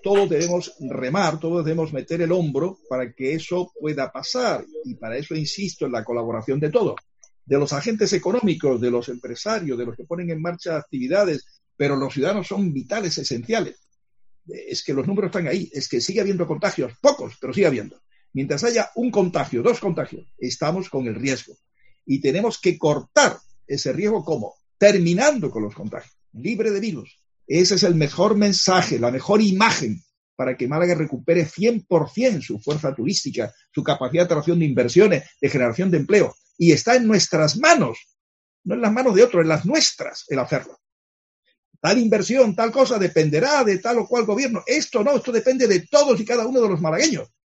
todos debemos remar, todos debemos meter el hombro para que eso pueda pasar. Y para eso insisto en la colaboración de todos, de los agentes económicos, de los empresarios, de los que ponen en marcha actividades, pero los ciudadanos son vitales, esenciales. Es que los números están ahí, es que sigue habiendo contagios, pocos, pero sigue habiendo. Mientras haya un contagio, 2 contagios, estamos con el riesgo. Y tenemos que cortar ese riesgo, ¿cómo? Terminando con los contagios, libre de virus. Ese es el mejor mensaje, la mejor imagen para que Málaga recupere 100% su fuerza turística, su capacidad de atracción de inversiones, de generación de empleo. Y está en nuestras manos, no en las manos de otros, en las nuestras, el hacerlo. Tal inversión, tal cosa, dependerá de tal o cual gobierno. Esto no, esto depende de todos y cada uno de los malagueños.